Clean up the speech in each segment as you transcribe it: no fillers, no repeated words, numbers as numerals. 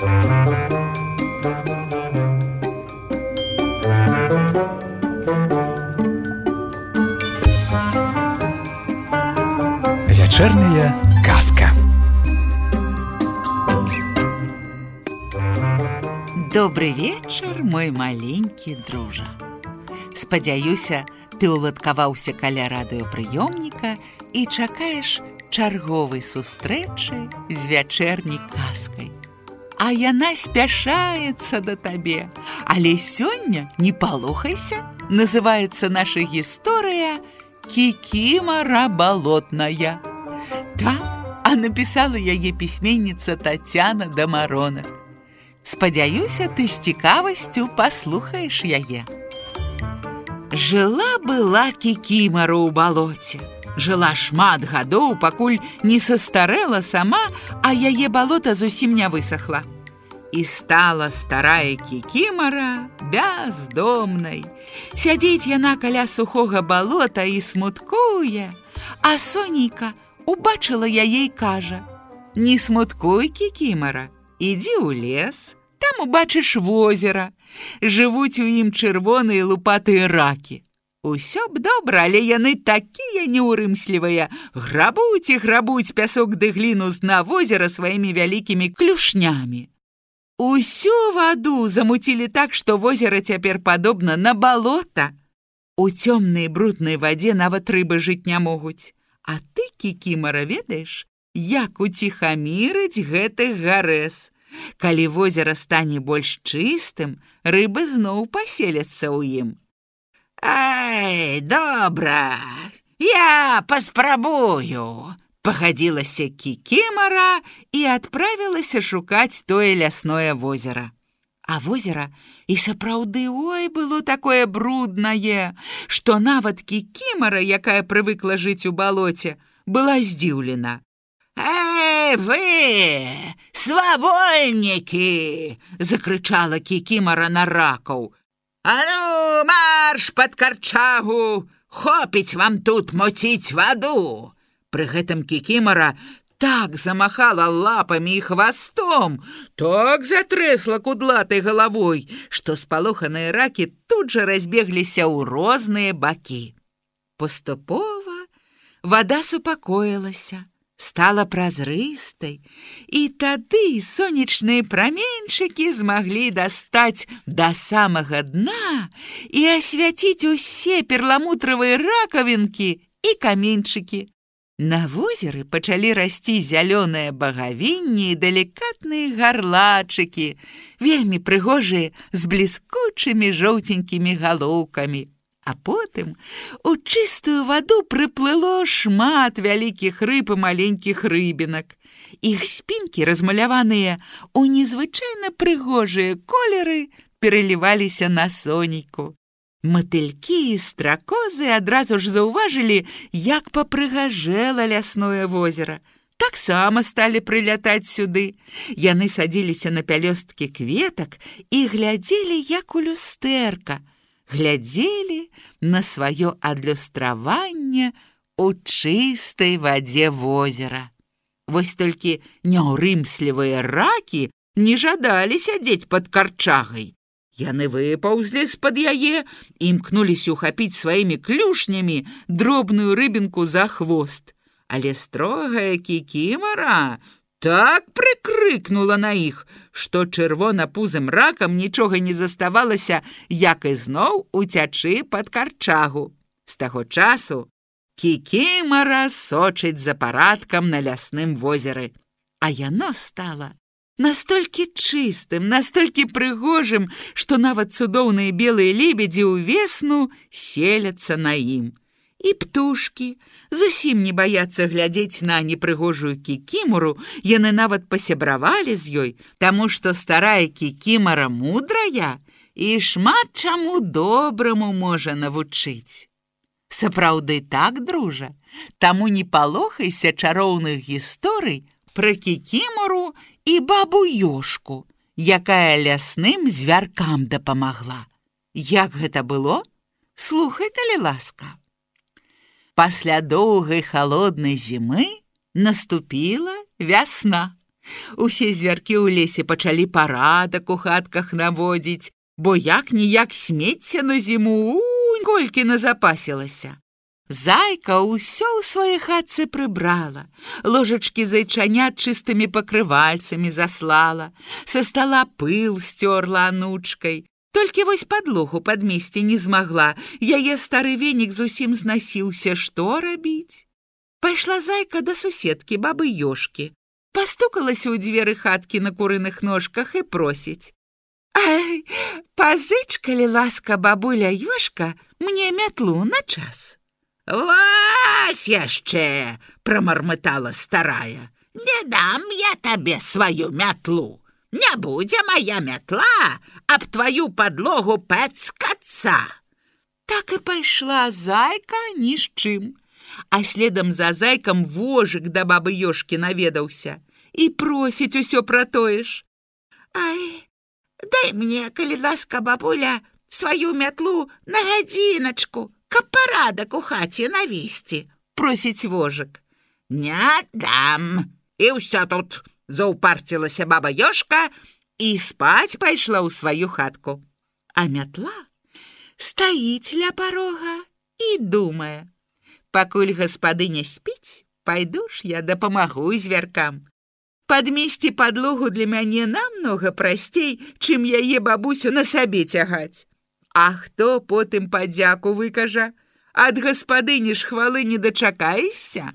Вечерняя казка. Добрый вечар, мой маленькі дружа. Спадзяюся, ты ўладкаваўся каля радыёпрыёмніка і чакаеш чарговай сустрэчы з вячэрняй казкай. А яна спяшаецца да табе. Але сёння, не палохайся, называецца наша гісторыя «Кікімара балотная». Так, а напісала яе пісьменніца Тацяна Дамаронак. Спадзяюся, ты з цікавасцю паслухаеш яе. Жыла-была кікімара ў балоце. Жыла шмат гадоў, пакуль не састарэла сама, а яе балота зусім не высохла. І стала старая кікімара бяздомнай. Сядзіць яна каля сухога балота і смуткуе, а Сонейка убачыла яе і кажа: «Не смуткуй, кікімара, ідзі ў лес, там убачыш возера. Жывуць у ім чырвоныя лупатыя ракі. Усё б добра, але яны такія неўрымслівыя, грабуць і грабуць пясок ды гліну з дна возера сваімі вялікімі клюшнямі. Усю ваду замуцілі так, што возера цяпер падобна на балота. У цёмнай бруднай вадзе нават рыбы жыць не могуць. А ты, кікімара, ведаеш, як уціхамірыць гэтых гарэз. Калі возера стане больш чыстым, рыбы зноў паселяцца ў ім». «Ай, добра, я паспрабую», пагадзілася кікімара і адправілася шукаць тое лясное возера. А возера і сапраўды, ой, было такое бруднае, што нават кікімара, якая прывыкла жыць у балоце, была здзіўлена. «Эй, вы, свавольнікі!» закрычала кікімара на ракаў. «А ну, марш пад карчагу! Хопіць вам тут моціць ваду!» Пры гэтым кікімара так замахала лапамі і хвастом, так затрэсла кудлатай галавой, што спалоханыя ракі тут жа разбегліся ў розныя бакі. Паступова вада супакоілася, стала празрыстай, і тады сонечныя праменьчыкі змаглі дастаць да самага дна і асвяціць усе перламутравыя ракавінкі і каменьчыкі. На возеры пачалі расці зялёныя багавінні і далікатныя гарлачыкі, вельмі прыгожыя з бліскучымі жоўценькімі галоўкамі. А потым у чыстую ваду прыплыло шмат вялікіх рыб і маленькіх рыбінак. Іх спінкі, размаляваныя ў незвычайна прыгожыя колеры, пераліваліся на Сонейку. Матылькі і стракозы адразу ж заўважылі, як папрыгажэла лясное возера. Таксама сталі прылятаць сюды. Яны садзіліся на пялёсткі кветак і глядзелі, як у люстэрка. Глядзелі на сваё адлюстраванне у чыстай вадзе возера. Вось толькі няўрымслівыя ракі не жадалі сядзець пад карчагай. Яны выпаўзлі з-пад яе і імкнуліся ухапіць сваімі клюшнямі дробную рыбінку за хвост. Але строгая кікімара так прыкрыкнула на іх, што чырвонапузым ракам нічога не заставалася, як ізноў уцячы пад карчагу. З таго часу кікімара сочыць за парадкам на лясным возеры. А яно стала настолькі чыстым, настолькі прыгожым, што нават цудоўныя белыя лебедзі ўвесну селяцца на ім. І птушкі зусім не баяцца глядзець на непрыгожую кікімару, яны нават пасябравалі з ёй, таму што старая кікімара мудрая і шмат чаму добраму можа навучыць. Сапраўды так, дружа, таму не палохайся чароўных гісторый пра кікімару і бабу-ёшку, якая лясным звяркам дапамагла. Як гэта было? Слухай, калі ласка. Пасля доўгай халоднай зімы наступіла вясна. Усе звяркі ў лесе пачалі парадак у хатках наводзіць, бо як-ніяк смецця на зіму колькі назапасілася. Зайка ўсё ў сваёй хатцы прыбрала, ложачкі зайчанят чыстымі пакрывальцамі заслала, са стала пыл сцёрла анучкай. Толькі вось падлогу падмесці не змагла, яе стары венік зусім знасіўся, што рабіць? Пайшла зайка да суседкі, бабы Ёшкі, пастукалася ў дзверы хаткі на курыных ножках і просіць: «Ай, пазыч, калі ласка, бабуля Ёшка, мне мятлу на час». «Вась яшчэ!» – прамармытала старая. «Не дам я табе сваю мятлу. Не будзе моя мятла аб твою падлогу пэцкацца». Так і пайшла зайка ні з чым. А следам за зайкам вожык да бабы Ёшкі наведаўся і просіць усё пра тое ж. «Ай, дай мне, калі ласка, бабуля, сваю мятлу на гадзіначку, каб парадак у хаце навесці», – просіць вожык. «Не дам, і ўсё тут», – заўпарцілася баба Ёшка і спаць пайшла ў сваю хатку. А мятла стаіць ля парога і думае: «Пакуль гаспадыня спіць, пайду ж я дапамагу звяркам. Падмесці падлогу для мяне намнога прасцей, чым яе бабусю на сабе цягаць. А хто потым падзяку выкажа? Ад гаспадыні ж хвалы не дачакаешся».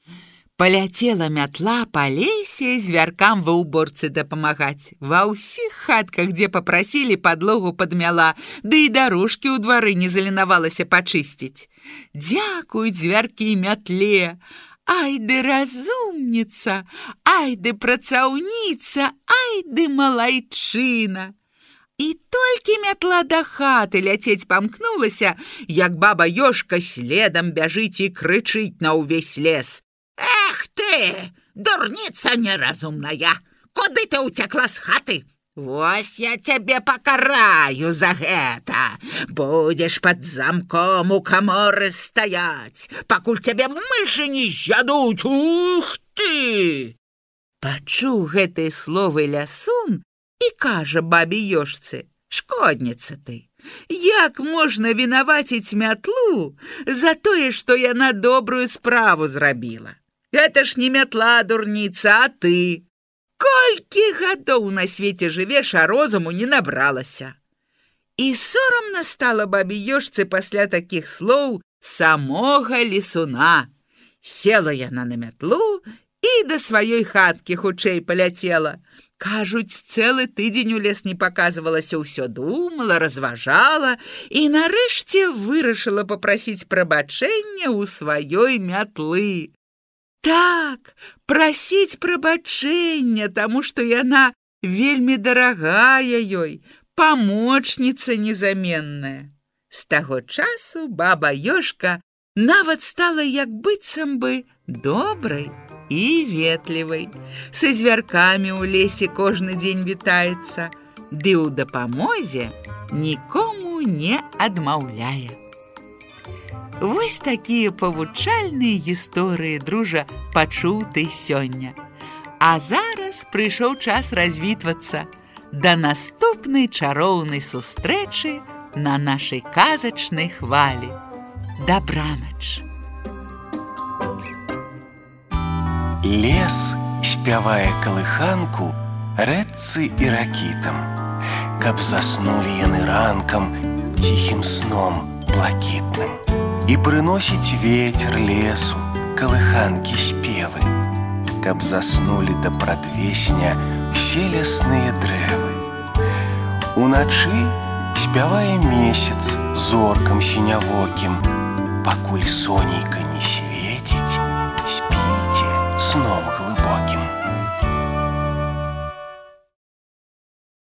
Паляцела мятла па лесе звяркам ва ўборцы дапамагаць. Ва ўсіх хатках, дзе папрасілі, падлогу падмяла, ды і дарожкі ў двары не заленавалася пачысціць. Дзякуюць звяркі мятле. Ай ды разумніца, ай ды працаўніца, ай ды малайчына. І толькі мятла да хаты ляцець памкнулася, як баба Ёшка следам бяжыць і крычыць на ўвесь лес: «Эх ты, дурніца неразумная! Куды ты уцякла з хаты? Вось я цябе пакараю за гэта! Будзеш пад замком у каморы стаяць, пакуль цябе мышы не з'ядуць! Ух ты!» Пачуў гэтыя словы лясун і кажа бабе Ёшцы: «Шкодніца ты! Як можна вінаваціць мятлу за тое, што яна добрую справу зрабіла? Гэта ж не мятла, дурніца, а ты! Колькі гадоў на свеце жывеш, а розуму не набралася». І сорамна стала бабе Ёшцы пасля такіх слоў самога лесуна. Села яна на мятлу і да сваёй хаткі хутчэй паляцела. Кажуць, цэлы тыдзень у лес не паказвалася, ўсё думала, разважала і нарэшце вырашыла папрасіць прабачэння ў сваёй мятлы. Так, прасіць прабачэння, таму што яна вельмі дарагая ёй, памочніца незаменная. З таго часу баба Ёшка нават стала як быццам бы добрай і ветлівай. Са звяркамі ў лесе кожны дзень вітаецца, ды ў дапамозе нікому не адмаўляе. Вось такія павучальныя гісторыі, дружа, пачуў ты сёння. А зараз прыйшоў час развітвацца. Да наступнай чароўнай сустрэчы на нашай казачнай хвалі. Дабранач! Лес спявае калыханку рэдцы і ракітам, каб заснулі яны ранкам ціхім сном блакітным. І прыносіць вецер лесу калыханкі спевы, каб заснулі да прадвесня ўсе лясныя дрэвы. Уначы спявае месяц зоркам сінявокім, пакуль сонейка